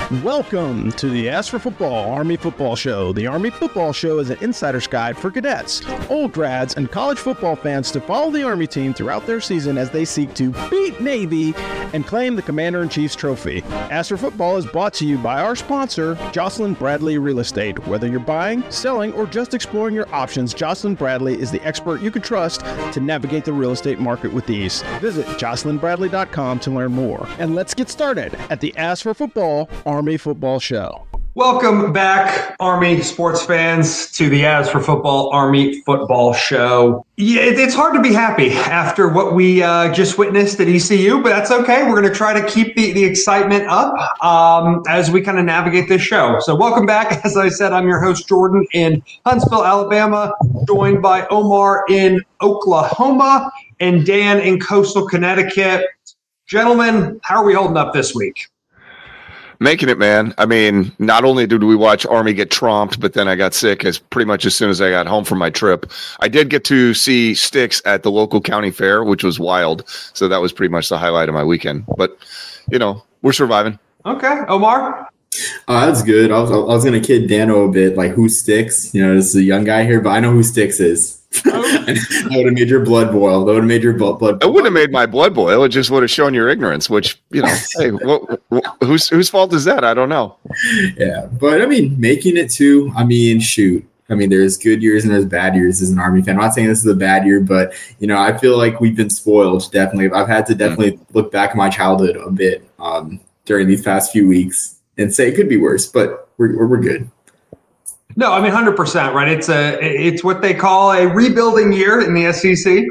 Welcome to the Ask for Football Army Football Show. The Army Football Show is an insider's guide for cadets, old grads, and college football fans to follow the Army team throughout their season as they seek to beat Navy and claim the Commander-in-Chief's trophy. Ask for Football is brought to you by our sponsor, Jocelyn Bradley Real Estate. Whether you're buying, selling, or just exploring your options, Jocelyn Bradley is the expert you can trust to navigate the real estate market with ease. Visit jocelynbradley.com to learn more. And let's get started at the Ask for Football Army Football Show. Welcome back, Army sports fans, to the Ask for Football Army Football Show. Yeah, it's hard to be happy after what we just witnessed at ECU, but that's okay. We're going to try to keep the excitement up as we kind of navigate this show. So welcome back. As I said, I'm your host, Jordan, in Huntsville, Alabama, joined by Omar in Oklahoma and Dan in coastal Connecticut. Gentlemen, how are we holding up this week? Making it, man. I mean, not only did we watch Army get tromped, but then I got sick pretty much as soon as I got home from my trip. I did get to see Sticks at the local county fair, which was wild. So that was pretty much the highlight of my weekend. But, you know, we're surviving. Okay. Omar? That's good. I was going to kid Dano a bit, like, who Sticks? You know, this is a young guy here, but I know who Sticks is. That would have made your blood boil. That would have made your blood boil. It wouldn't have made my blood boil. It just would have shown your ignorance, which, you know, hey, whose fault is that? I don't know. Yeah, but, I mean, making it too, I mean, shoot. I mean, there's good years and there's bad years as an Army fan. I'm not saying this is a bad year, but, you know, I feel like we've been spoiled, definitely. I've had to definitely look back at my childhood a bit during these past few weeks and say it could be worse, but we're good. No, I mean 100%, right? It's what they call a rebuilding year in the SEC.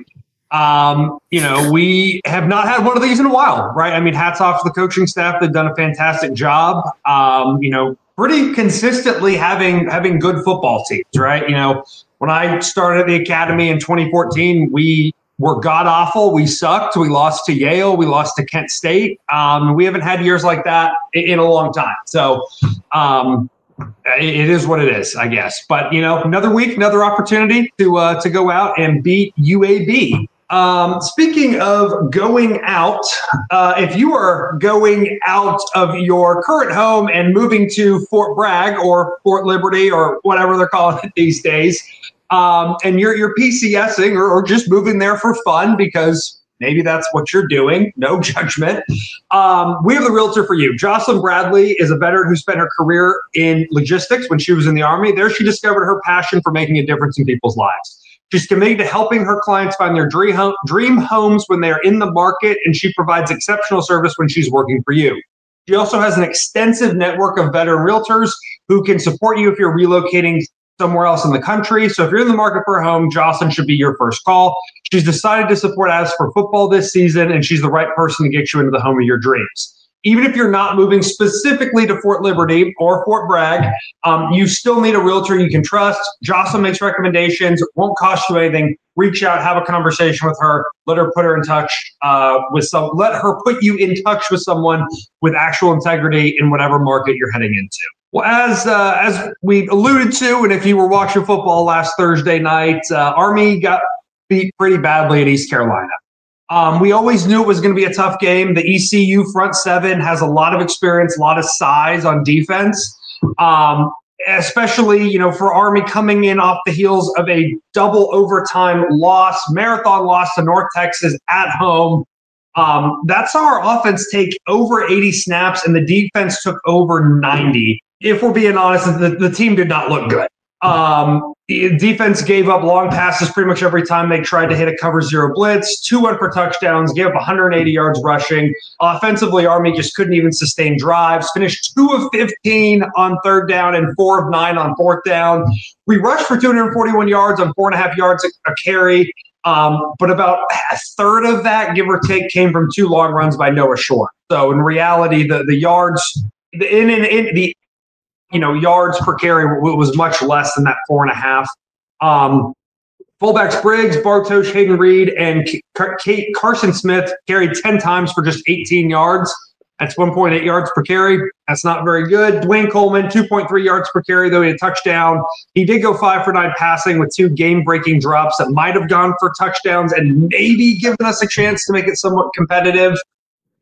You know, we have not had one of these in a while, right? I mean, hats off to the coaching staff; they've done a fantastic job. You know, pretty consistently having good football teams, right? You know, when I started at the academy in 2014, we were god awful. We sucked. We lost to Yale. We lost to Kent State. We haven't had years like that in a long time. So. It is what it is, I guess. But, you know, another week, another opportunity to go out and beat UAB. Speaking of going out, if you are going out of your current home and moving to Fort Bragg or Fort Liberty or whatever they're calling it these days, and you're PCSing or just moving there for fun because maybe that's what you're doing. No judgment. We have the realtor for you. Jocelyn Bradley is a veteran who spent her career in logistics when she was in the Army. There she discovered her passion for making a difference in people's lives. She's committed to helping her clients find their dream homes when they are in the market, and she provides exceptional service when she's working for you. She also has an extensive network of veteran realtors who can support you if you're relocating somewhere else in the country. So if you're in the market for a home, Jocelyn should be your first call. She's decided to support Ask for Football this season, and she's the right person to get you into the home of your dreams. Even if you're not moving specifically to Fort Liberty or Fort Bragg, you still need a realtor you can trust. Jocelyn makes recommendations, won't cost you anything. Reach out, have a conversation with her. Let her put you in touch with someone with actual integrity in whatever market you're heading into. Well, as we alluded to, and if you were watching football last Thursday night, Army got beat pretty badly at East Carolina. We always knew it was going to be a tough game. The ECU front seven has a lot of experience, a lot of size on defense, especially, you know, for Army coming in off the heels of a double overtime marathon loss to North Texas at home. That saw our offense take over 80 snaps and the defense took over 90. If we're being honest, the team did not look good. Defense gave up long passes pretty much every time they tried to hit a cover zero blitz. 2 went for touchdowns, gave up 180 yards rushing. Offensively, Army just couldn't even sustain drives. Finished 2 of 15 on third down and 4 of 9 on fourth down. We rushed for 241 yards on 4.5 yards a carry. But about a third of that, give or take, came from 2 long runs by Noah Short. So in reality, the yards yards per carry was much less than that 4.5. Fullbacks Briggs, Bartosh, Hayden Reed, and Carson Smith carried 10 times for just 18 yards. That's 1.8 yards per carry. That's not very good. Dwayne Coleman, 2.3 yards per carry, though he had a touchdown. He did go 5 for 9 passing with 2 game-breaking drops that might have gone for touchdowns and maybe given us a chance to make it somewhat competitive.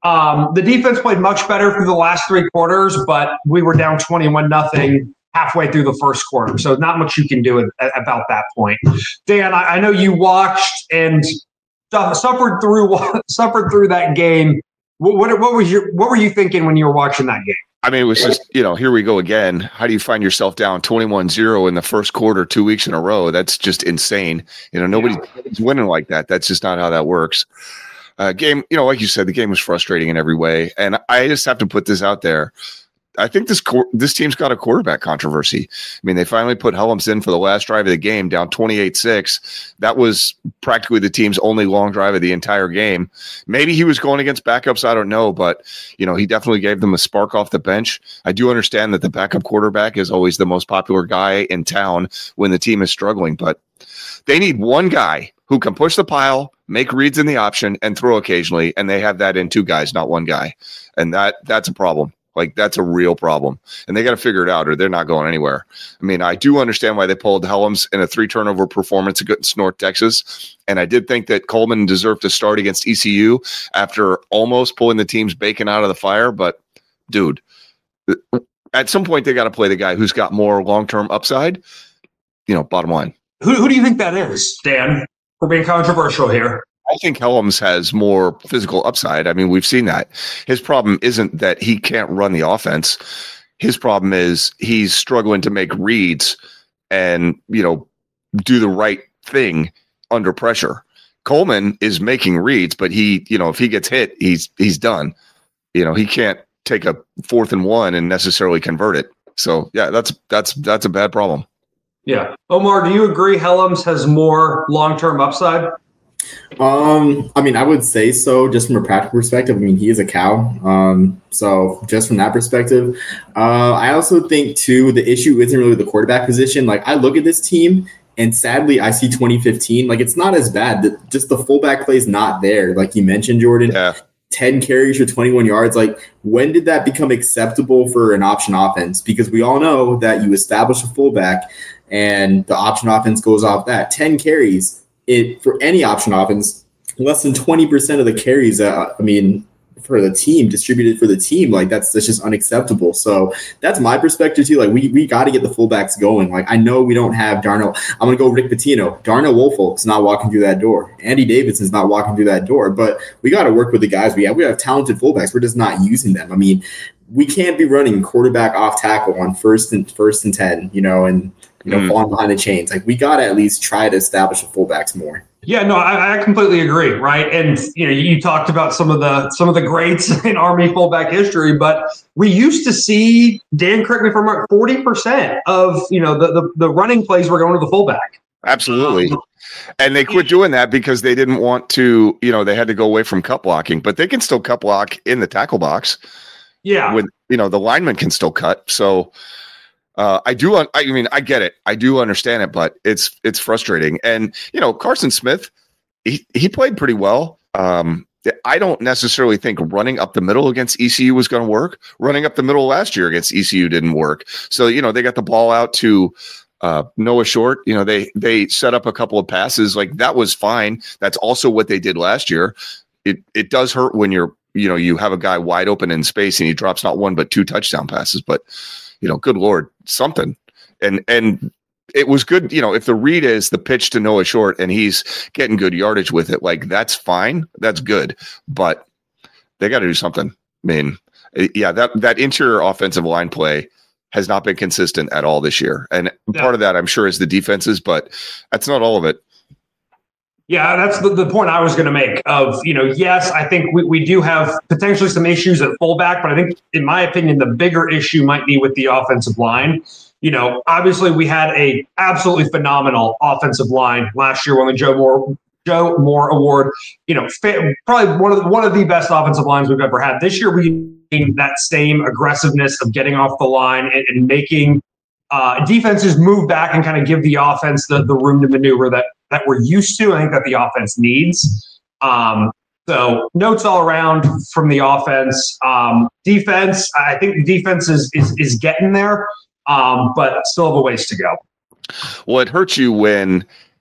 The defense played much better through the last three quarters, but we were down 21-0 halfway through the first quarter. So not much you can do about that point. Dan, I know you watched and suffered through that game. What were you thinking when you were watching that game? I mean, it was just, here we go again. How do you find yourself down 21-0 in the first quarter 2 weeks in a row? That's just insane. Nobody's winning like that. That's just not how that works. Game, like you said, the game was frustrating in every way. And I just have to put this out there. I think this team's got a quarterback controversy. I mean, they finally put Helms in for the last drive of the game, down 28-6. That was practically the team's only long drive of the entire game. Maybe he was going against backups, I don't know, but he definitely gave them a spark off the bench. I do understand that the backup quarterback is always the most popular guy in town when the team is struggling, but they need one guy who can push the pile, make reads in the option, and throw occasionally, and they have that in two guys, not one guy. And that's a problem. Like, that's a real problem. And they got to figure it out or they're not going anywhere. I mean, I do understand why they pulled Helms in a 3-turnover performance against North Texas. And I did think that Coleman deserved to start against ECU after almost pulling the team's bacon out of the fire. But, dude, at some point they got to play the guy who's got more long-term upside, bottom line. Who do you think that is, Dan? We're being controversial here. I think Helms has more physical upside. I mean, we've seen that. His problem isn't that he can't run the offense. His problem is he's struggling to make reads and, do the right thing under pressure. Coleman is making reads, but he, if he gets hit, he's done. He can't take a 4th and 1 and necessarily convert it. So, yeah, that's a bad problem. Yeah. Omar, do you agree Helms has more long-term upside? I mean, I would say so, just from a practical perspective. I mean, he is a cow. So just from that perspective, I also think too, the issue isn't really the quarterback position. Like, I look at this team and sadly I see 2015, like, it's not as bad. Just the fullback play is not there. Like you mentioned, Jordan, yeah. 10 carries for 21 yards. Like, when did that become acceptable for an option offense? Because we all know that you establish a fullback and the option offense goes off that 10 carries. For any option offense, less than 20% of the carries, for the team, distributed for the team, like that's just unacceptable. So that's my perspective too. Like, we got to get the fullbacks going. Like, I know we don't have Darnell. I'm going to go Rick Pitino. Darnell Woolfolk's not walking through that door. Andy Davidson's not walking through that door. But we got to work with the guys we have. We have talented fullbacks. We're just not using them. I mean, we can't be running quarterback off tackle on first and 10, and falling behind the chains. Like, we got to at least try to establish the fullbacks more. Yeah, no, I completely agree. Right. And, you talked about some of the greats in Army fullback history, but we used to see, Dan, correct me if I'm wrong, 40% of, the running plays were going to the fullback. Absolutely. And they quit doing that because they didn't want to, they had to go away from cut blocking, but they can still cut block in the tackle box. Yeah. When, the lineman can still cut. So, I get it. I do understand it, but it's frustrating. And, Carson Smith, he played pretty well. I don't necessarily think running up the middle against ECU was going to work. Running up the middle last year against ECU didn't work. So, they got the ball out to Noah Short. They set up a couple of passes. Like, that was fine. That's also what they did last year. It does hurt when you have a guy wide open in space and he drops not one but 2 touchdown passes. But good Lord, something. And it was good. If the read is the pitch to Noah Short and he's getting good yardage with it, like, that's fine. That's good. But they got to do something. I mean, yeah, that interior offensive line play has not been consistent at all this year. And part of that, I'm sure, is the defenses, but that's not all of it. Yeah, that's the point I was going to make of, yes, I think we do have potentially some issues at fullback, but I think, in my opinion, the bigger issue might be with the offensive line. Obviously we had a absolutely phenomenal offensive line last year, won the Joe Moore Award. Probably one of the best offensive lines we've ever had. This year we need that same aggressiveness of getting off the line and making defenses move back and kind of give the offense the room to maneuver that we're used to. I think that the offense needs. So notes all around from the offense. Defense, I think the defense is getting there, but still have a ways to go. Well, it hurts you when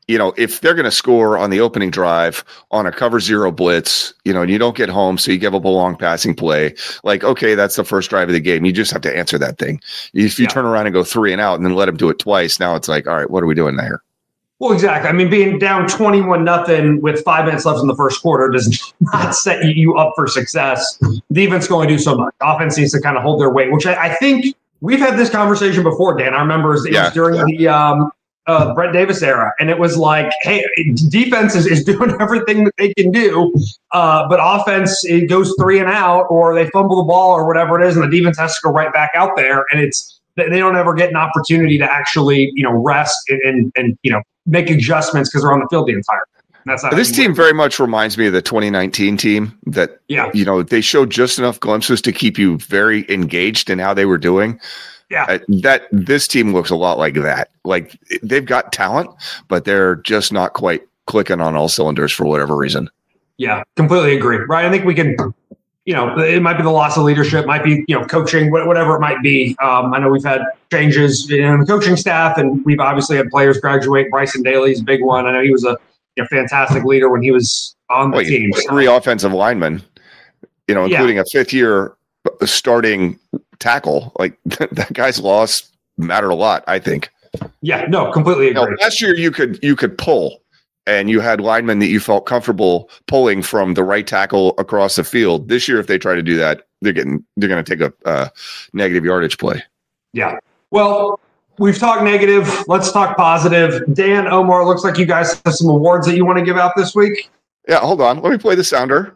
if they're going to score on the opening drive on a cover zero blitz, and you don't get home, so you give up a long passing play, like, okay, that's the first drive of the game. You just have to answer that thing. If you turn around and go 3 and out and then let them do it twice, now it's like, all right, what are we doing there? Well, exactly. I mean, being down 21-0 with 5 minutes left in the first quarter does not set you up for success. Defense can only do so much. Offense needs to kind of hold their weight, which I think we've had this conversation before, Dan. I remember it was during the Brett Davis era, and it was like, hey, defense is doing everything that they can do, but offense, it goes 3 and out, or they fumble the ball or whatever it is, and the defense has to go right back out there, and they don't ever get an opportunity to actually rest and make adjustments because they're on the field the entire time. This team very much reminds me of the 2019 team that, they showed just enough glimpses to keep you very engaged in how they were doing. Yeah, this team looks a lot like that. Like, they've got talent, but they're just not quite clicking on all cylinders for whatever reason. Yeah, completely agree. Right. I think we can, it might be the loss of leadership, might be, coaching, whatever it might be. I know we've had changes in the coaching staff, and we've obviously had players graduate. Bryson Daly's a big one. I know he was a fantastic leader when he was on the team. 3 offensive linemen, including a 5th-year starting tackle. Like, that guy's loss mattered a lot, I think. Yeah, no, completely agree. Last year you could pull, and you had linemen that you felt comfortable pulling from the right tackle across the field. This year, if they try to do that, they're going to take a negative yardage play. Yeah. Well, we've talked negative. Let's talk positive. Dan, Omar, looks like you guys have some awards that you want to give out this week. Yeah, hold on. Let me play the sounder.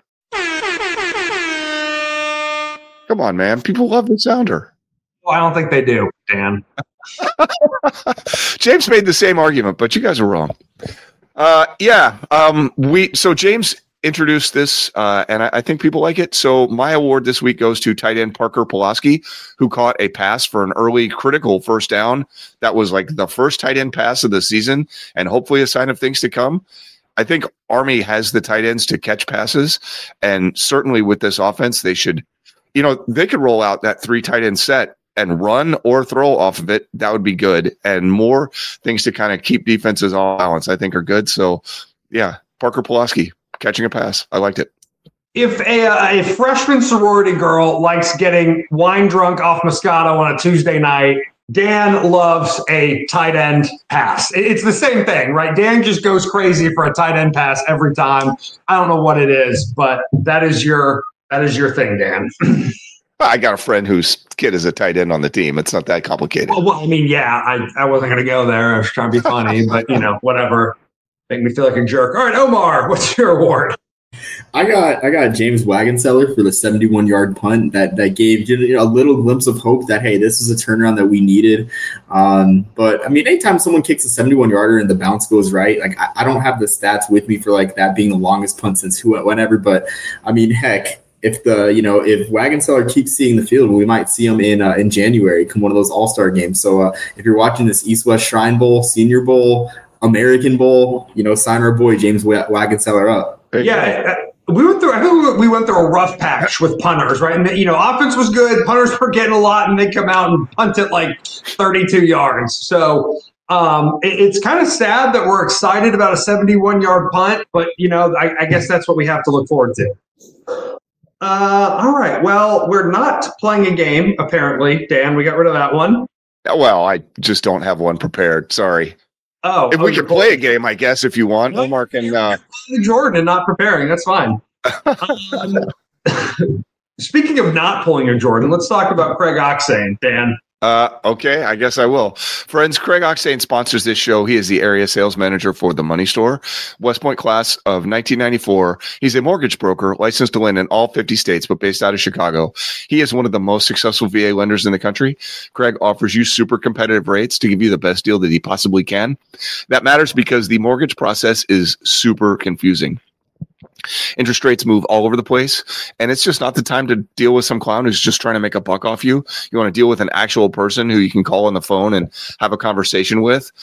Come on, man. People love the sounder. Well, I don't think they do, Dan. James made the same argument, but you guys are wrong. So James introduced this, and I think people like it. So my award this week goes to tight end Parker Pulaski, who caught a pass for an early critical first down. That was like the first tight end pass of the season, and hopefully a sign of things to come. I think Army has the tight ends to catch passes, and certainly with this offense, they should, they could roll out that 3 tight end set and run or throw off of it. That would be good. And more things to kind of keep defenses on balance, I think, are good. So, yeah, Parker Pulaski catching a pass. I liked it. If a freshman sorority girl likes getting wine drunk off Moscato on a Tuesday night, Dan loves a tight end pass. It's the same thing, right? Dan just goes crazy for a tight end pass every time. I don't know what it is, but that is your thing, Dan. I got a friend whose kid is a tight end on the team. It's not that complicated. Well, I mean, yeah, I wasn't going to go there. I was trying to be funny, but, whatever. Make me feel like a jerk. All right, Omar, what's your award? I got James Wagenseller for the 71-yard punt that gave a little glimpse of hope that, hey, this is a turnaround that we needed. But, I mean, anytime someone kicks a 71-yarder and the bounce goes right, like I don't have the stats with me for, like, that being the longest punt since whenever. But, I mean, heck, if Wagenseller keeps seeing the field, we might see him in January come one of those All-Star games. So if you're watching this East-West Shrine Bowl, Senior Bowl, American Bowl, sign our boy James Wagenseller up. Yeah, we went through a rough patch with punters, right? And offense was good, punters were getting a lot, and they come out and punt it like 32 yards. So it's kind of sad that we're excited about a 71-yard punt, but I guess that's what we have to look forward to. All right. Well, we're not playing a game, apparently. Dan, we got rid of that one. Well, I just don't have one prepared. Sorry. If we could play a game, I guess, if you want. Omar can Jordan and not preparing. That's fine. Speaking of not pulling a Jordan, let's talk about Craig Oxane, Dan. Okay, I guess I will. Friends, Craig Oxane sponsors this show. He is the area sales manager for The Money Store. West Point class of 1994. He's a mortgage broker licensed to lend in all 50 states, but based out of Chicago. He is one of the most successful VA lenders in the country. Craig offers you super competitive rates to give you the best deal that he possibly can. That matters because the mortgage process is super confusing. Interest rates move all over the place, and it's just not the time to deal with some clown who's just trying to make a buck off you. You want to deal with an actual person who you can call on the phone and have a conversation with.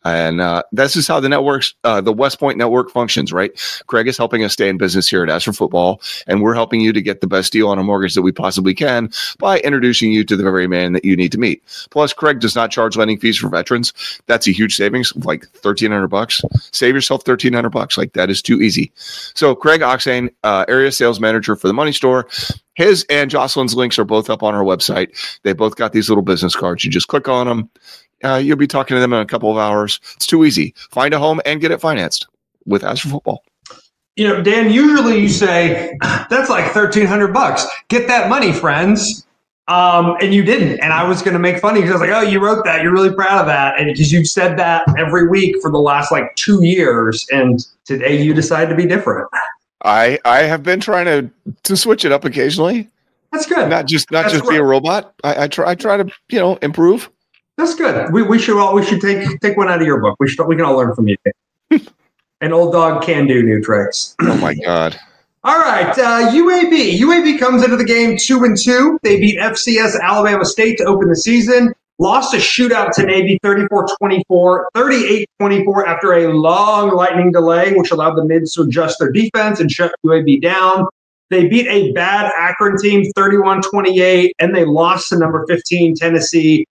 And this is how the networks, the West Point network functions, right? Craig is helping us stay in business here at As for Football, and we're helping you to get the best deal on a mortgage that we possibly can by introducing you to the very man that you need to meet. Plus, Craig does not charge lending fees for veterans. That's a huge savings, like $1,300. Save yourself $1,300. Like, that is too easy. So Craig Oxane, area sales manager for the Money Store. His and Jocelyn's links are both up on our website. They both got these little business cards. You just click on them. You'll be talking to them in a couple of hours. It's too easy. Find a home and get it financed with As for Football. Dan, usually you say, that's like $1,300. Get that money, friends. And you didn't. And I was going to make fun of you because I was like, oh, you wrote that. You're really proud of that. And because you've said that every week for the last 2 years. And today you decided to be different. I have been trying to switch it up occasionally. That's good. Not just be a robot. I try to, improve. That's good. We should take one out of your book. We can all learn from you. An old dog can do new tricks. Oh my God. All right, UAB. UAB comes into the game 2-2. They beat FCS Alabama State to open the season. Lost a shootout to Navy 34-24, 38-24 after a long lightning delay, which allowed the Mids to adjust their defense and shut UAB down. They beat a bad Akron team 31-28, and they lost to number 15 Tennessee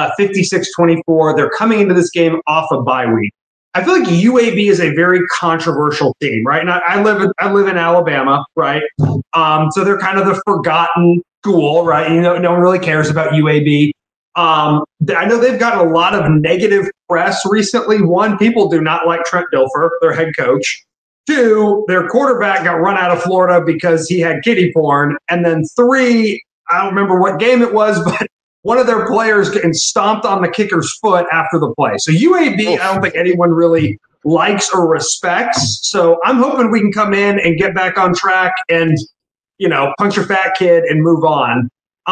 56-24. They're coming into this game off a bye week. I feel like UAB is a very controversial team, right? And I live in Alabama, right? So they're kind of the forgotten school, right? No one really cares about UAB. I know they've gotten a lot of negative press recently. One, people do not like Trent Dilfer, their head coach. Two, their quarterback got run out of Florida because he had kiddie porn. And then three, I don't remember what game it was, but one of their players getting stomped on the kicker's foot after the play. So UAB, I don't think anyone really likes or respects. So I'm hoping we can come in and get back on track and, punch a fat kid and move on.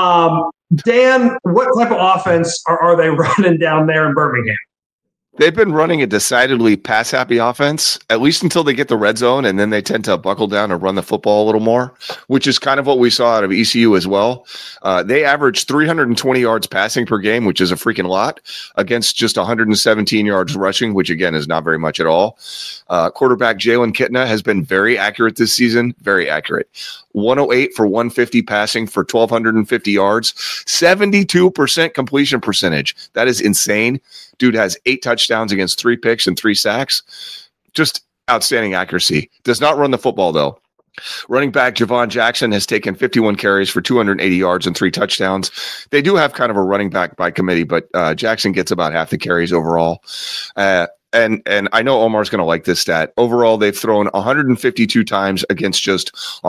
Dan, what type of offense are they running down there in Birmingham? They've been running a decidedly pass-happy offense, at least until they get the red zone, and then they tend to buckle down and run the football a little more, which is kind of what we saw out of ECU as well. They averaged 320 yards passing per game, which is a freaking lot, against just 117 yards rushing, which, again, is not very much at all. Quarterback Jalen Kitna has been very accurate this season, very accurate. 108 for 150 passing for 1,250 yards, 72% completion percentage. That is insane. Dude has 8 touchdowns against 3 picks and 3 sacks. Just outstanding accuracy. Does not run the football, though. Running back Javon Jackson has taken 51 carries for 280 yards and 3 touchdowns. They do have kind of a running back by committee, but Jackson gets about half the carries overall. And I know Omar's going to like this stat. Overall, they've thrown 152 times against just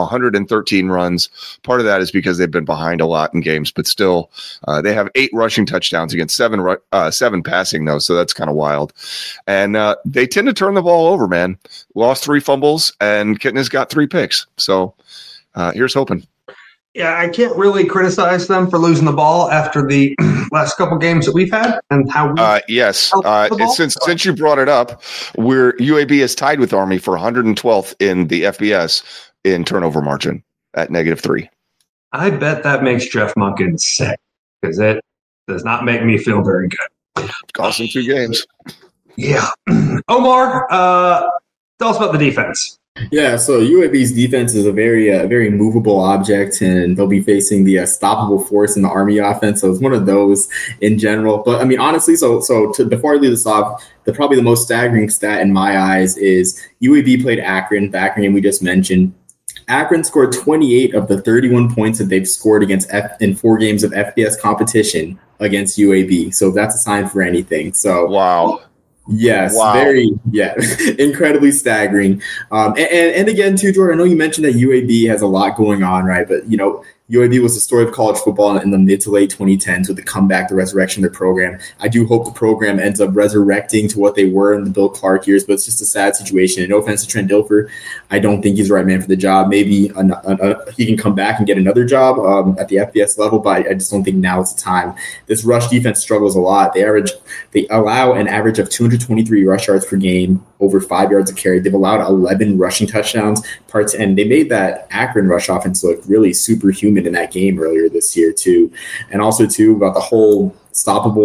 113 runs. Part of that is because they've been behind a lot in games, but still, they have 8 rushing touchdowns against 7 passing, though, so that's kind of wild. And they tend to turn the ball over, man. Lost 3 fumbles, and Kitna's got 3 picks. So here's hoping. Yeah, I can't really criticize them for losing the ball after the last couple games that we've had and how we yes. Since you brought it up, UAB is tied with Army for 112th in the FBS in turnover margin at -3. I bet that makes Jeff Monken sick because it does not make me feel very good. Cost him 2 games. Yeah. Omar, tell us about the defense. Yeah, so UAB's defense is a very movable object, and they'll be facing the stoppable force in the Army offense. So it's one of those in general. But I mean, honestly, before I leave this off, probably the most staggering stat in my eyes is UAB played Akron, the Akron game we just mentioned. Akron scored 28 of the 31 points that they've scored in 4 games of FBS competition against UAB. So that's a sign for anything. So wow. Yes, wow. Incredibly staggering. And again, too, Jordan, I know you mentioned that UAB has a lot going on, right? But, UAB was the story of college football in the mid to late 2010s with the comeback, the resurrection of their program. I do hope the program ends up resurrecting to what they were in the Bill Clark years, but it's just a sad situation. And no offense to Trent Dilfer, I don't think he's the right man for the job. Maybe he can come back and get another job at the FBS level, but I just don't think now is the time. This rush defense struggles a lot. They allow an average of 223 rush yards per game, over 5 yards a carry. They've allowed 11 rushing touchdowns, and they made that Akron rush offense look really superhuman in that game earlier this year too. And also too, about the whole stoppable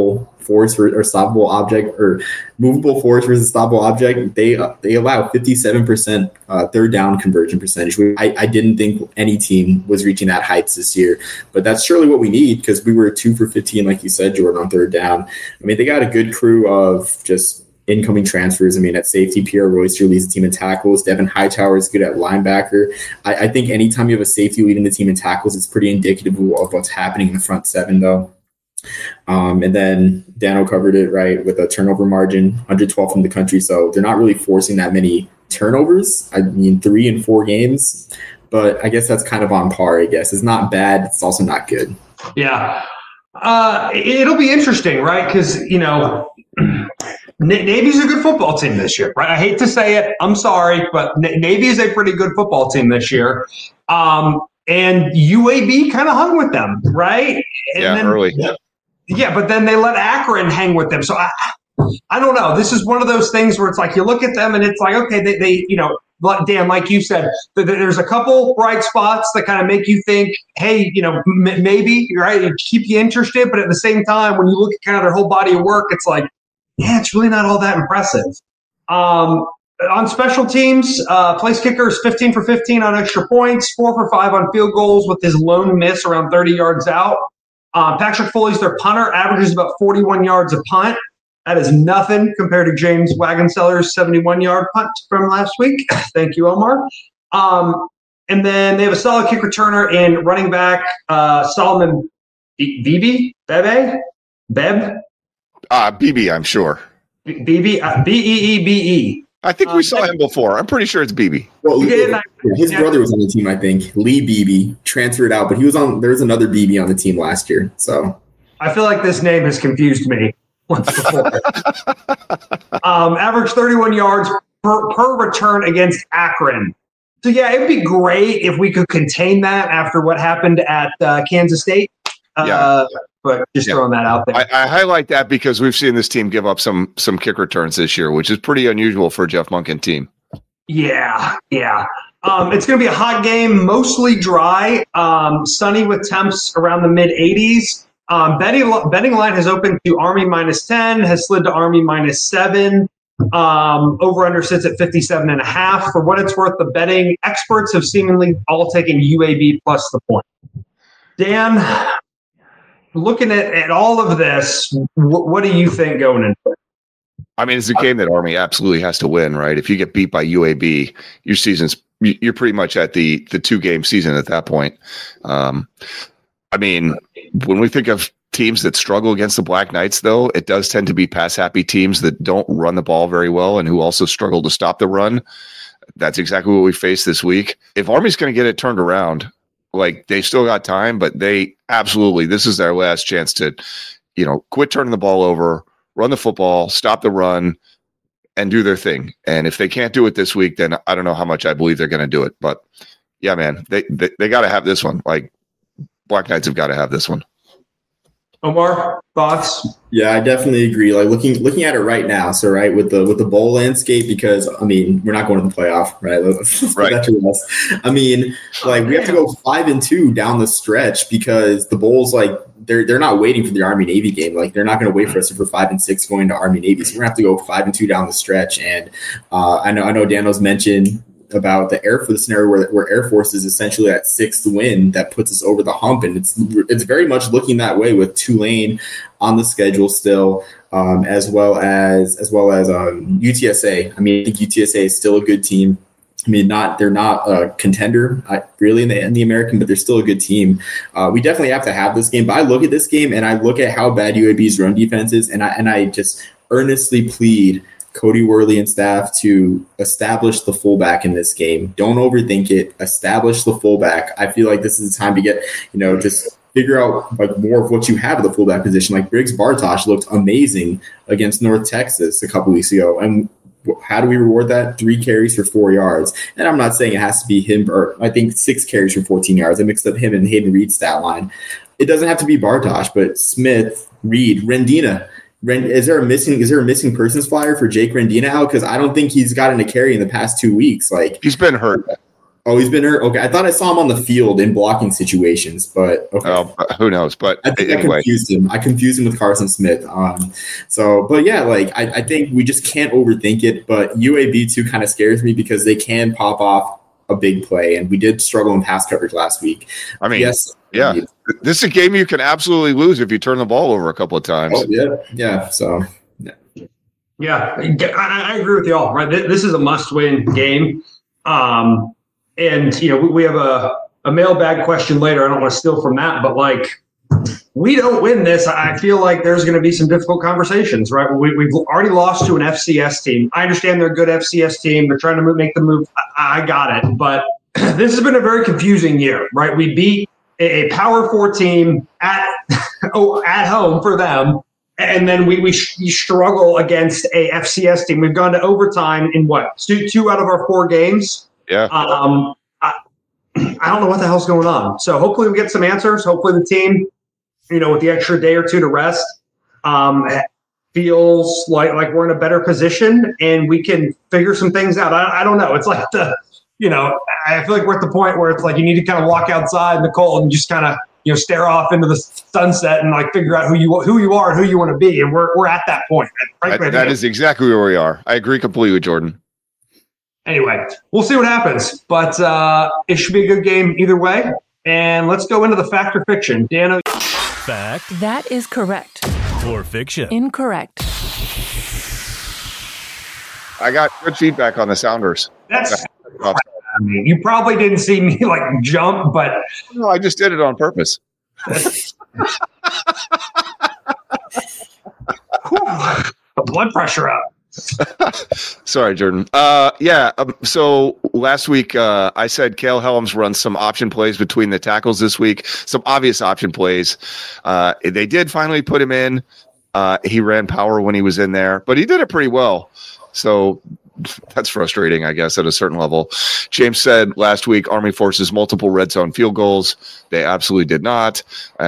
force or stoppable object or movable force versus stoppable object, they allow 57% third down conversion percentage. I didn't think any team was reaching that heights this year, but that's surely what we need because we were 2 for 15, like you said, Jordan, on third down. I mean, they got a good crew of just incoming transfers. I mean, at safety, Pierre Royster leads the team in tackles. Devin Hightower is good at linebacker. I think anytime you have a safety leading the team in tackles, it's pretty indicative of what's happening in the front seven, though. And then Dano covered it, right, with a turnover margin, 112th in the country. So they're not really forcing that many turnovers. I mean, 3 in 4 games. But I guess that's kind of on par, I guess. It's not bad. It's also not good. Yeah. It'll be interesting, right? Because, Navy's a good football team this year, right? I hate to say it. I'm sorry, but Navy is a pretty good football team this year. And UAB kind of hung with them, right? And then, early. Yeah, but then they let Akron hang with them. So I don't know. This is one of those things where it's like you look at them and it's like, okay, they Dan, like you said, there's a couple bright spots that kind of make you think, hey, maybe, right? It keep you interested. But at the same time, when you look at kind of their whole body of work, it's like, yeah, it's really not all that impressive. On special teams, place kicker is 15 for 15 on extra points, 4 for 5 on field goals with his lone miss around 30 yards out. Patrick Foley's their punter, averages about 41 yards a punt. That is nothing compared to James Wagonseller's 71-yard punt from last week. Thank you, Omar. And then they have a solid kick returner in running back Solomon Bebe? BB, I'm sure. Beebe? B-E-E-B-E. I think we saw him before. I'm pretty sure it's BB. Well, his brother was on the team, I think. Lee Beebe transferred out, but he was on. There was another Beebe on the team last year. So I feel like this name has confused me once before. Average 31 yards per return against Akron. So, yeah, it would be great if we could contain that after what happened at Kansas State. But just throwing that out there. I highlight that because we've seen this team give up some kick returns this year, which is pretty unusual for a Jeff Monken team. Yeah. It's going to be a hot game, mostly dry, sunny with temps around the mid-80s. Betting line has opened to Army -10, has slid to Army -7. Over-under sits at 57.5. For what it's worth, the betting experts have seemingly all taken UAB plus the point. Dan, looking at all of this, what do you think going into it? I mean, it's a game that Army absolutely has to win, right? If you get beat by UAB, you're pretty much at the 2-game season at that point. I mean, when we think of teams that struggle against the Black Knights, though, it does tend to be pass-happy teams that don't run the ball very well and who also struggle to stop the run. That's exactly what we faced this week. If Army's going to get it turned around, like, they still got time, but they absolutely, this is their last chance to, quit turning the ball over, run the football, stop the run, and do their thing. And if they can't do it this week, then I don't know how much I believe they're going to do it. But yeah, man, they got to have this one. Like, Black Knights have got to have this one. Omar, thoughts? Yeah, I definitely agree. Like looking at it right now, so right with the bowl landscape, because I mean we're not going to the playoff, right? Let's put that to rest. I mean, like we have to go 5-2 down the stretch because the bowls, like they're not waiting for the Army Navy game. Like they're not going to wait for us for 5-6 going to Army Navy. So we're gonna have to go 5-2 down the stretch. And I know Dano's mentioned about the Air Force scenario where Air Force is essentially that 6th win that puts us over the hump, and it's very much looking that way with Tulane on the schedule still, as well as UTSA. I mean, I think UTSA is still a good team. I mean, they're not a contender really in the American, but they're still a good team. We definitely have to have this game. But I look at this game and I look at how bad UAB's run defense is, and I just earnestly plead Cody Worley and staff to establish the fullback in this game. Don't overthink it. Establish the fullback. I feel like this is the time to get, just figure out like more of what you have at the fullback position. Like Briggs Bartosh looked amazing against North Texas a couple weeks ago. And how do we reward that? 3 carries for 4 yards. And I'm not saying it has to be him, or I think 6 carries for 14 yards. I mixed up him and Hayden Reed's stat line. It doesn't have to be Bartosh, but Smith, Reed, Rendina. Is there a missing persons flyer for Jake Rendina out? Because I don't think he's gotten a carry in the past 2 weeks. Like he's been hurt. Oh, he's been hurt. Okay, I thought I saw him on the field in blocking situations, but okay. Who knows? But I think anyway. I confused him with Carson Smith. But yeah, like I think we just can't overthink it. But UAB too kind of scares me because they can pop off a big play, and we did struggle in pass coverage last week. I mean, yes, yeah, this is a game you can absolutely lose if you turn the ball over a couple of times. Oh, yeah. So. Yeah, I agree with y'all. Right, this is a must-win game. And, we have a mailbag question later. I don't want to steal from that, but like, we don't win this. I feel like there's going to be some difficult conversations, right? We've already lost to an FCS team. I understand they're a good FCS team. They're trying to make the move. I got it. But this has been a very confusing year, right? We beat a Power 4 team at home for them. And then we struggle against a FCS team. We've gone to overtime in two out of our 4 games. Yeah. I don't know what the hell's going on. So hopefully we get some answers. Hopefully the team, with the extra day or two to rest, feels like we're in a better position and we can figure some things out. I don't know. It's like I feel like we're at the point where it's like you need to kind of walk outside in the cold and just kind of stare off into the sunset and like figure out who you are and who you want to be. And we're at that point. Frankly, that is exactly where we are. I agree completely with Jordan. Anyway, we'll see what happens, but it should be a good game either way. And let's go into the fact or fiction. Dan, fact. That is correct. Or fiction. Incorrect. I got good feedback on the Sounders. You probably didn't see me like jump, but no, I just did it on purpose. Blood pressure up. Sorry, Jordan. So last week I said Cale Helms runs some option plays between the tackles this week, some obvious option plays. They did finally put him in. He ran power when he was in there, but he did it pretty well. So that's frustrating, I guess, at a certain level. James said last week Army forces multiple red zone field goals. They absolutely did not.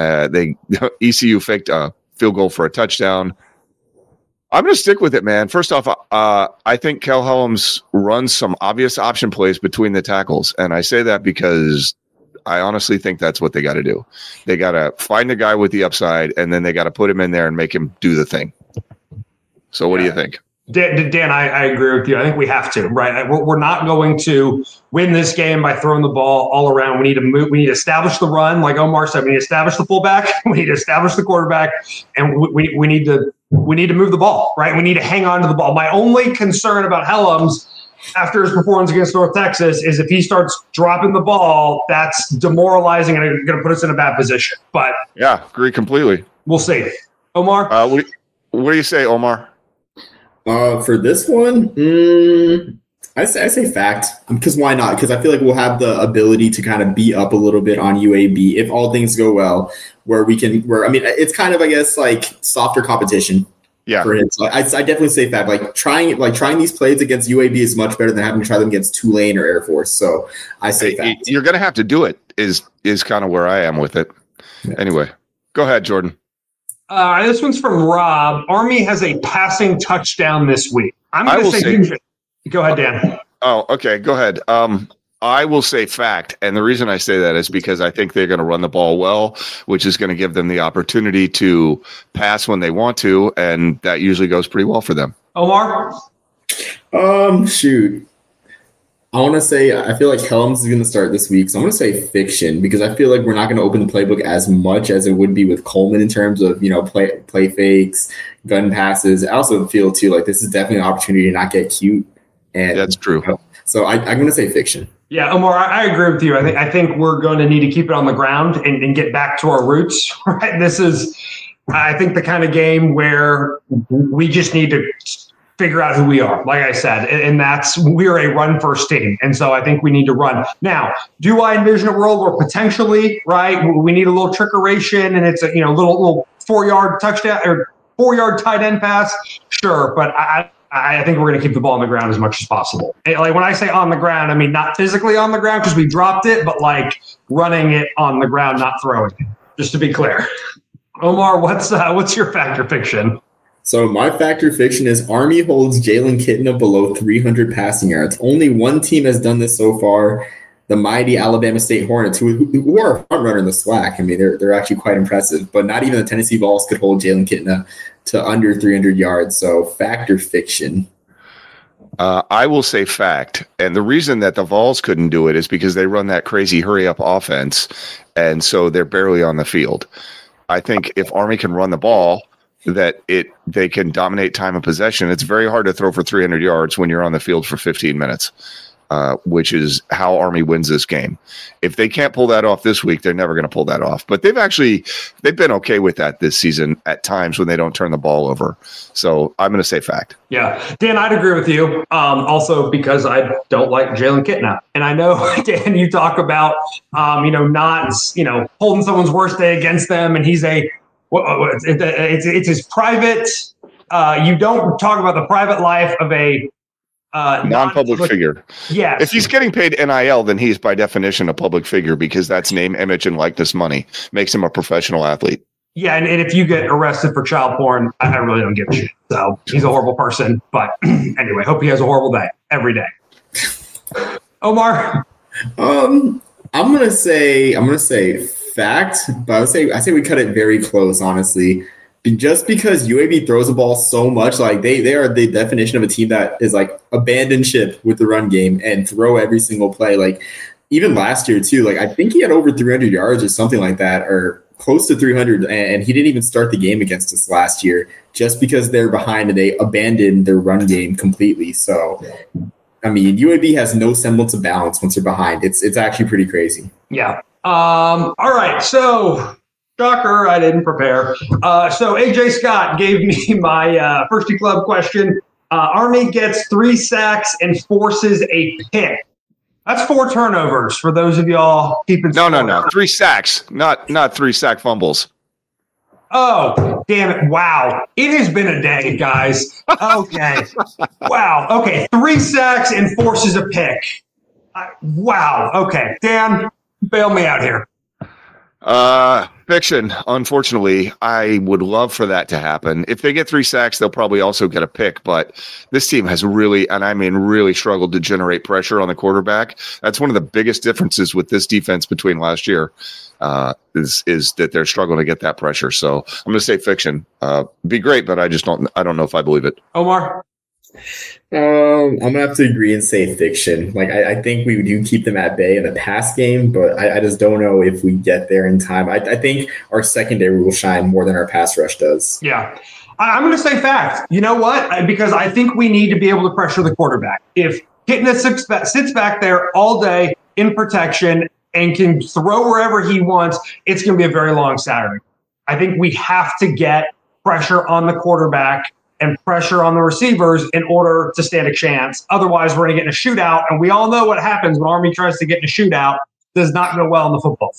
ECU faked a field goal for a touchdown. I'm going to stick with it, man. First off, I think Cale Helms runs some obvious option plays between the tackles. And I say that because I honestly think that's what they got to do. They got to find a guy with the upside, and then they got to put him in there and make him do the thing. So what do you think? Dan, I agree with you. I think we have to, right? We're not going to win this game by throwing the ball all around. We need to move. We need to establish the run, like Omar said. We need to establish the fullback. We need to establish the quarterback, and we need to move the ball, right? We need to hang on to the ball. My only concern about Helms after his performance against North Texas is if he starts dropping the ball, that's demoralizing and going to put us in a bad position. But yeah, agree completely. We'll see. Omar, what do you say, Omar? For this one, I say fact, because why not? Because I feel like we'll have the ability to kind of beat up a little bit on UAB if all things go well, it's kind of, I guess, like softer competition. Yeah. For him. So I definitely say fact. Trying these plays against UAB is much better than having to try them against Tulane or Air Force. So I say fact. You're going to have to do it is kind of where I am with it. Yeah. Anyway, go ahead, Jordan. This one's from Rob. Army has a passing touchdown this week. I'm going to say go ahead, Dan. Oh, okay. Go ahead. I will say fact. And the reason I say that is because I think they're going to run the ball well, which is going to give them the opportunity to pass when they want to. And that usually goes pretty well for them. Omar? Shoot. I want to say, I feel like Helms is going to start this week. So I'm going to say fiction because I feel like we're not going to open the playbook as much as it would be with Coleman in terms of, play fakes, gun passes. I also feel too, like this is definitely an opportunity to not get cute. And that's true. So I'm going to say fiction. Yeah, Omar, I agree with you. I think we're going to need to keep it on the ground and get back to our roots. Right? This is, I think, the kind of game where we just need to figure out who we are, like I said, and we're a run-first team, and so I think we need to run. Now, do I envision a world where potentially, right, we need a little trickeration and it's a little 4-yard touchdown or 4-yard tight end pass? Sure, but I think we're going to keep the ball on the ground as much as possible. And like when I say on the ground, I mean not physically on the ground because we dropped it, but like running it on the ground, not throwing it. Just to be clear, Omar, what's your fact or fiction? So my fact or fiction is Army holds Jalen Kitna below 300 passing yards. Only one team has done this so far. the mighty Alabama State Hornets, who are a front runner in the SWAC. I mean, they're actually quite impressive. But not even the Tennessee Vols could hold Jalen Kitna to under 300 yards. So fact or fiction? I will say fact. And the reason that the Vols couldn't do it is because they run that crazy hurry-up offense, and so they're barely on the field. I think if Army can run the ball, they can dominate time of possession. It's very hard to throw for 300 yards when you're on the field for 15 minutes, which is how Army wins this game. If they can't pull that off this week, they're never going to pull that off. But they've been okay with that this season at times when they don't turn the ball over. So I'm going to say fact. Yeah, Dan, I'd agree with you. Also, because I don't like Jalen Kitna, and I know Dan, you talk about not holding someone's worst day against them, and he's it's his private. You don't talk about the private life of a non-public figure. Yeah. If he's getting paid NIL, then he's by definition a public figure because that's name, image, and likeness money. Makes him a professional athlete. Yeah, and if you get arrested for child porn, I really don't give a shit. So he's a horrible person. But anyway, hope he has a horrible day every day. Omar? I'm gonna say fact, but I say we cut it very close, honestly. Just because UAB throws the ball so much, like they are the definition of a team that is like abandon ship with the run game and throw every single play. Like even last year too, like I think he had over 300 yards or something like that, or close to 300, and he didn't even start the game against us last year just because they're behind and they abandoned their run game completely. So, I mean, UAB has no semblance of balance once they're behind. It's actually pretty crazy. Yeah. All right. So, shocker, I didn't prepare. So AJ Scott gave me my First Team Club question. Army gets 3 sacks and forces a pick. That's 4 turnovers for those of y'all keeping score. No. 3 sacks, not 3 sack fumbles. Oh, damn it. Wow. It has been a day, guys. Okay. Wow. Okay. 3 sacks and forces a pick. Wow. Okay. Dan, bail me out here. Fiction. Unfortunately, I would love for that to happen. If they get 3 sacks, they'll probably also get a pick. But this team has really, and I mean really, struggled to generate pressure on the quarterback. That's one of the biggest differences with this defense between last year. Is that they're struggling to get that pressure. So I'm going to say fiction. Be great, but I don't know if I believe it. Omar? I'm gonna have to agree and say fiction. Like I think we do keep them at bay in the pass game, but I just don't know if we get there in time. I think our secondary will shine more than our pass rush does. Yeah. I'm going to say fact. You know what? Because I think we need to be able to pressure the quarterback. If Kitna sits back there all day in protection and can throw wherever he wants, it's going to be a very long Saturday. I think we have to get pressure on the quarterback and pressure on the receivers in order to stand a chance. Otherwise, we're going to get in a shootout, and we all know what happens when Army tries to get in a shootout. Does not go well in the football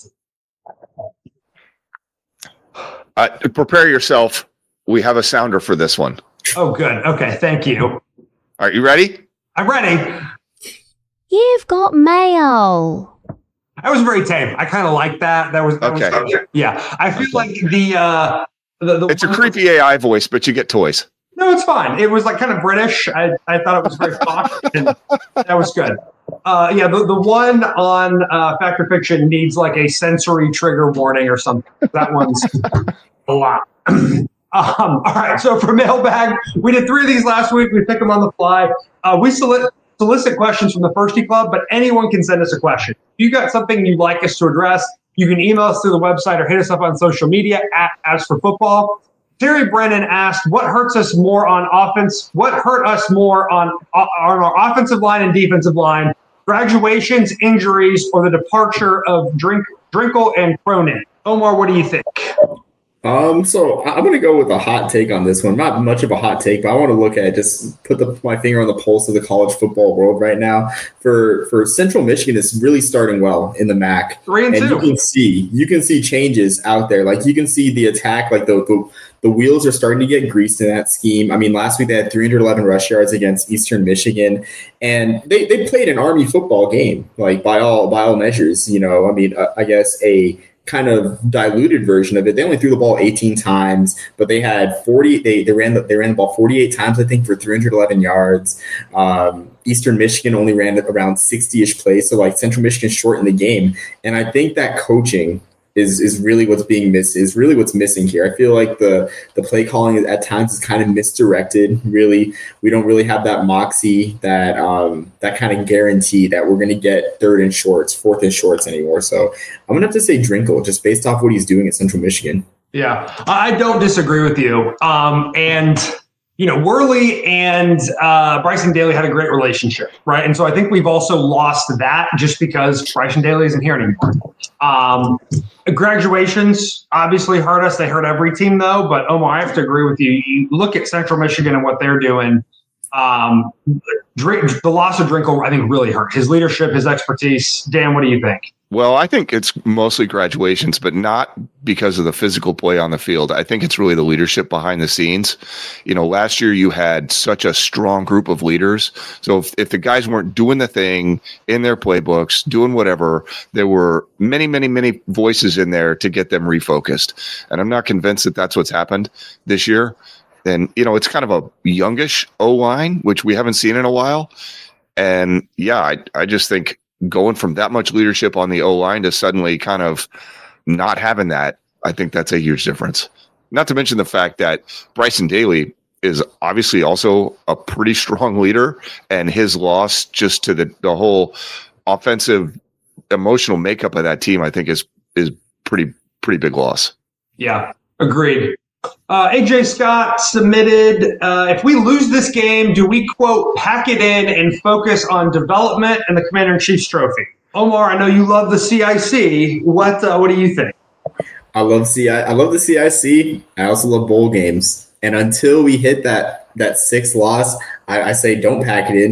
field. Prepare yourself. We have a sounder for this one. Oh, good. Okay, thank you. Are you ready? I'm ready. You've got mail. That was very tame. I kind of like that. That was yeah. I feel like the it's a creepy AI voice, but you get toys. No, it's fine. It was like kind of British. I thought it was very posh, and that was good. Yeah, the one on Fact or Fiction needs like a sensory trigger warning or something. That one's a lot. All right, so for mailbag, we did 3 of these last week. We pick them on the fly. We solicit questions from the First Team Club, but anyone can send us a question. If you got something you'd like us to address, you can email us through the website or hit us up on social media at As for Football. Terry Brennan asked, what hurts us more on offense? What hurt us more on our offensive line and defensive line? Graduations, injuries, or the departure of Drinkle and Cronin? Omar, what do you think? So I'm going to go with a hot take on this one. Not much of a hot take, but I want to look at it, just put my finger on the pulse of the college football world right now. For Central Michigan, it's really starting well in the MAC. 3-2. You can see changes out there. Like you can see the attack, like the wheels are starting to get greased in that scheme. I mean, last week they had 311 rush yards against Eastern Michigan, and they played an Army football game, like by all measures. You know, I mean, I guess a kind of diluted version of it. They only threw the ball 18 times, but they had 40. They ran the ball 48 times, I think, for 311 yards. Eastern Michigan only ran around 60-ish plays, so like Central Michigan shortened the game. And I think that coaching is really what's being missed, is really what's missing here. I feel like the play calling at times is kind of misdirected. Really, we don't really have that moxie, that kind of guarantee that we're going to get third and shorts, fourth and shorts anymore. So I'm going to have to say Drinkle, just based off what he's doing at Central Michigan. Yeah, I don't disagree with you. And Worley and Bryson Daly had a great relationship, right? And so I think we've also lost that just because Bryson Daly isn't here anymore. Graduations obviously hurt us. They hurt every team, though. But, Omar, I have to agree with you. You look at Central Michigan and what they're doing. The loss of Drinkle, I think, really hurt. His leadership, his expertise. Dan, what do you think? Well, I think it's mostly graduations, but not because of the physical play on the field. I think it's really the leadership behind the scenes. Last year you had such a strong group of leaders. So if the guys weren't doing the thing in their playbooks, doing whatever, there were many, many, many voices in there to get them refocused. And I'm not convinced that that's what's happened this year. And, it's kind of a youngish O-line, which we haven't seen in a while. And yeah, I just think going from that much leadership on the O-line to suddenly kind of not having that, I think that's a huge difference. Not to mention the fact that Bryson Daly is obviously also a pretty strong leader, and his loss just to the whole offensive emotional makeup of that team, I think is pretty big loss. Yeah, agreed. AJ Scott submitted, if we lose this game, do we, quote, pack it in and focus on development and the Commander-in-Chief's trophy? Omar, I know you love the CIC. What do you think? I love the CIC. I also love bowl games. And until we hit that sixth loss, I say don't pack it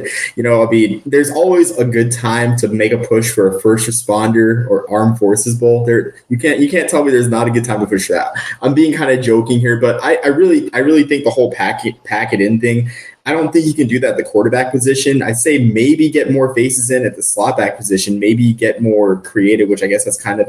in. There's always a good time to make a push for a first responder or armed forces bowl. You can't tell me there's not a good time to push that. I'm being kind of joking here, but I really think the whole pack it in thing, I don't think you can do that at the quarterback position. I say maybe get more faces in at the slot back position, maybe get more creative, which I guess that's kind of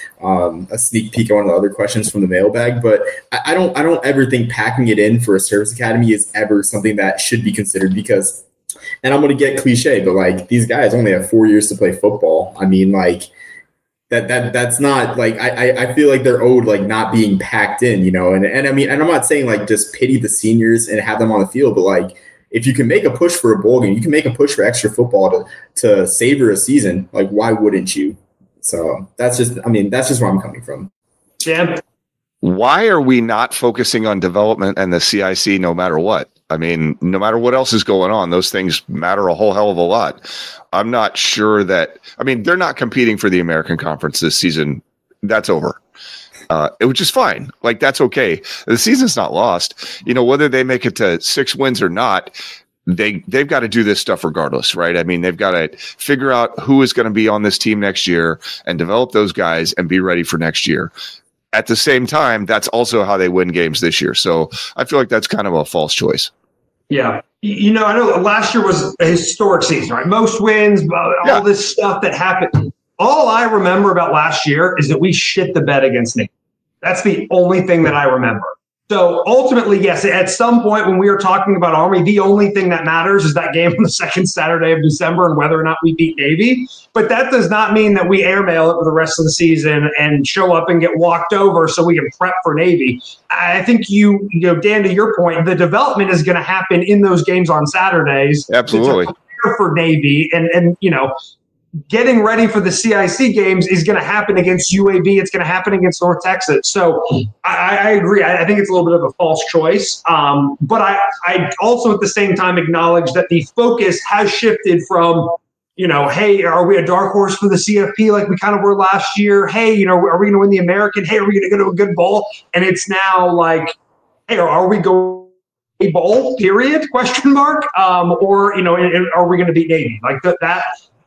a sneak peek on one of the other questions from the mailbag. But I don't ever think packing it in for a service academy is ever something that should be considered, because, and I'm going to get cliche, but like, these guys only have 4 years to play football. I mean, like, that's not like, I feel like they're owed like not being packed in, and I mean, and I'm not saying like just pity the seniors and have them on the field, but like, if you can make a push for a bowl game, you can make a push for extra football to savor a season. Like, why wouldn't you? So that's just where I'm coming from. Jam. Why are we not focusing on development and the CIC no matter what? I mean, no matter what else is going on, those things matter a whole hell of a lot. I'm not sure that – they're not competing for the American Conference this season. That's over. Which is fine. Like, that's okay. The season's not lost. Whether they make it to 6 wins or not, they've got to do this stuff regardless, right? I mean, they've got to figure out who is going to be on this team next year and develop those guys and be ready for next year. At the same time, that's also how they win games this year. So I feel like that's kind of a false choice. Yeah. I know last year was a historic season, right? Most wins, all this stuff that happened. All I remember about last year is that we shit the bed against Navy. That's the only thing that I remember. So ultimately, yes, at some point when we are talking about Army, the only thing that matters is that game on the second Saturday of December and whether or not we beat Navy. But that does not mean that we airmail it for the rest of the season and show up and get walked over so we can prep for Navy. I think Dan, to your point, the development is going to happen in those games on Saturdays. Absolutely. To prepare for Navy and getting ready for the CIC games is going to happen against UAB. It's going to happen against North Texas. So I agree. I think it's a little bit of a false choice. But I also at the same time acknowledge that the focus has shifted from, hey, are we a dark horse for the CFP like we kind of were last year? Hey, are we going to win the American? Hey, are we going to go to a good bowl? And it's now like, hey, are we going a bowl, period, question mark? Or, are we going to beat Navy? Like that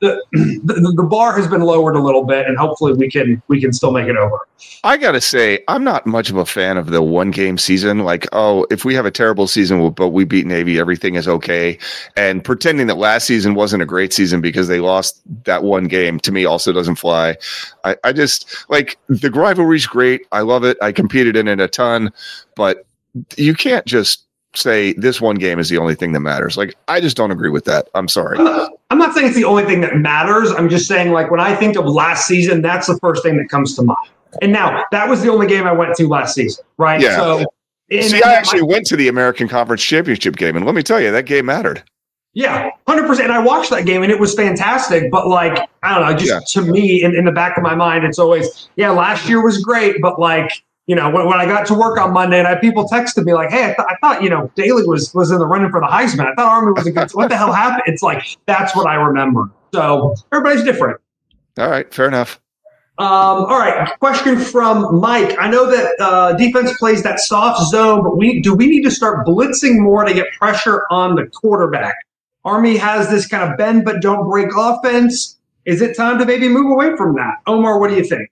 the bar has been lowered a little bit, and hopefully we can still make it over. I gotta say, I'm not much of a fan of the 1-game season. Like, oh, if we have a terrible season, but we beat Navy, everything is okay. And pretending that last season wasn't a great season because they lost that one game, to me, also doesn't fly. I just like the rivalry's great. I love it. I competed in it a ton, but you can't just say this one game is the only thing that matters. Like, I just don't agree with that. I'm sorry. I'm not saying it's the only thing that matters. I'm just saying, like, when I think of last season, that's the first thing that comes to mind. And now that was the only game I went to last season, right? Yeah. So, I actually went to the American Conference Championship game, and let me tell you, that game mattered. Yeah, 100%. And I watched that game, and it was fantastic. But, like, I don't know, just to me, in the back of my mind, it's always, last year was great, but, like, when I got to work on Monday and I had people texted me like, hey, I thought Daly was in the running for the Heisman. I thought Army was a good – what the hell happened? It's like, that's what I remember. So everybody's different. All right, fair enough. All right, question from Mike. I know that defense plays that soft zone, but do we need to start blitzing more to get pressure on the quarterback? Army has this kind of bend but don't break offense. Is it time to maybe move away from that? Omar, what do you think?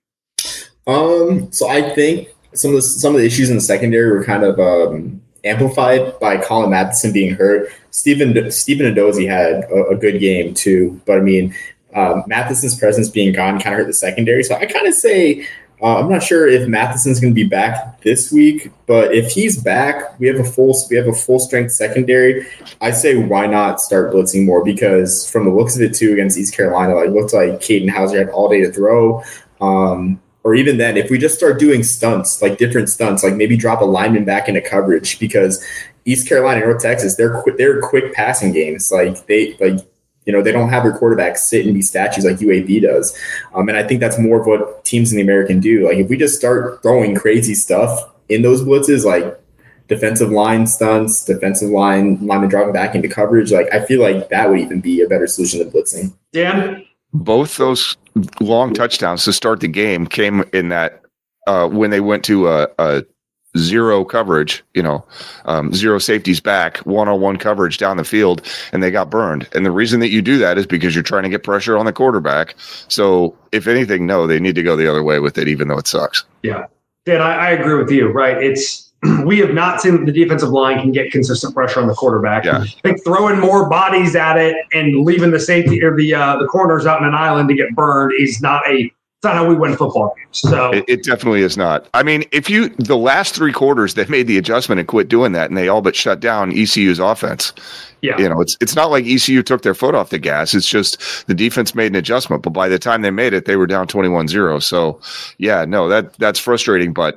So I think some of the issues in the secondary were kind of amplified by Colin Matheson being hurt. Stephen Adozie had a good game too, but I mean, Matheson's presence being gone kind of hurt the secondary. So I kind of say I'm not sure if Matheson's going to be back this week, but if he's back, we have a full strength secondary. I say why not start blitzing more, because from the looks of it too against East Carolina, it looked like Caden Hauser had all day to throw. Or even then, if we just start doing stunts, like different stunts, like maybe drop a lineman back into coverage, because East Carolina, North Texas, they're quick passing games. Like they don't have their quarterback sit and be statues like UAB does. And I think that's more of what teams in the American do. Like if we just start throwing crazy stuff in those blitzes, like defensive line stunts, lineman dropping back into coverage, like I feel like that would even be a better solution than blitzing. Dan? Both those long touchdowns to start the game came in that when they went to a zero coverage, zero safeties back, one-on-one coverage down the field, and they got burned. And the reason that you do that is because you're trying to get pressure on the quarterback. So if anything, no, they need to go the other way with it, even though it sucks. Yeah. Dan, I agree with you, right? We have not seen that the defensive line can get consistent pressure on the quarterback. Yeah. I think throwing more bodies at it and leaving the safety or the corners out in an island to get burned is not how we win football games. So it definitely is not. I mean, the last 3 quarters, they made the adjustment and quit doing that, and they all but shut down ECU's offense. Yeah. It's not like ECU took their foot off the gas. It's just the defense made an adjustment, but by the time they made it, they were down 21-0. So yeah, no, that's frustrating, but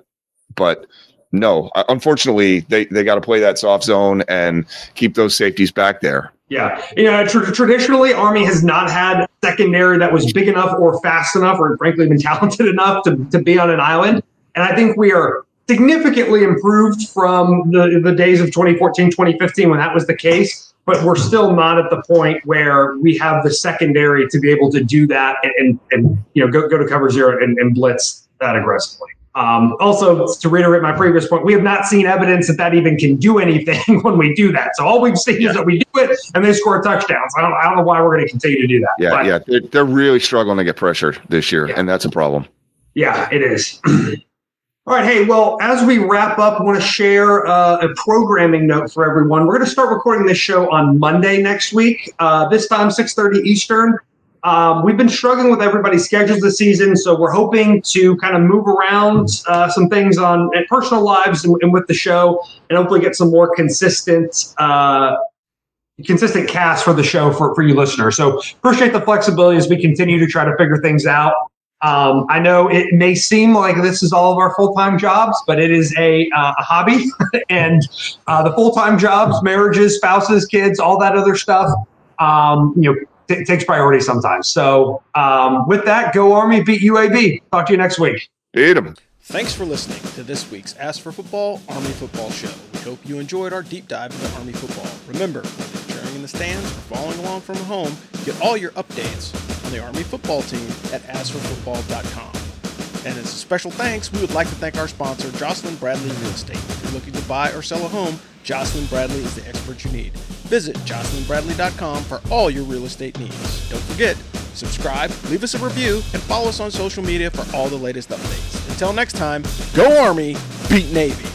no, unfortunately, they got to play that soft zone and keep those safeties back there. Yeah. Traditionally, Army has not had secondary that was big enough or fast enough or, frankly, even talented enough to be on an island. And I think we are significantly improved from the days of 2014, 2015 when that was the case. But we're still not at the point where we have the secondary to be able to do that and go to cover zero and blitz that aggressively. Also, to reiterate my previous point, we have not seen evidence that even can do anything when we do that. So all we've seen is that we do it and they score touchdowns. I don't know why we're going to continue to do that. Yeah. They're really struggling to get pressure this year, and that's a problem. Yeah, it is. All right. Hey, well, as we wrap up, I want to share a programming note for everyone. We're going to start recording this show on Monday next week, this time 6:30 Eastern. We've been struggling with everybody's schedules this season, so we're hoping to kind of move around some things on personal lives and with the show, and hopefully get some more consistent cast for the show for you listeners. So appreciate the flexibility as we continue to try to figure things out. I know it may seem like this is all of our full-time jobs, but it is a hobby, and the full-time jobs, marriages, spouses, kids, all that other stuff, it takes priority sometimes. So with that, go Army, beat UAB. Talk to you next week. Beat them. Thanks for listening to this week's Ask for Football Army Football Show. We hope you enjoyed our deep dive into Army football. Remember, whether you're cheering in the stands or following along from home, get all your updates on the Army football team at askforfootball.com. And as a special thanks, we would like to thank our sponsor, Jocelyn Bradley Real Estate. If you're looking to buy or sell a home, Jocelyn Bradley is the expert you need. Visit jocelynbradley.com for all your real estate needs. Don't forget, Subscribe, leave us a review, and follow us on social media for all the latest updates. Until next time, go Army, beat Navy.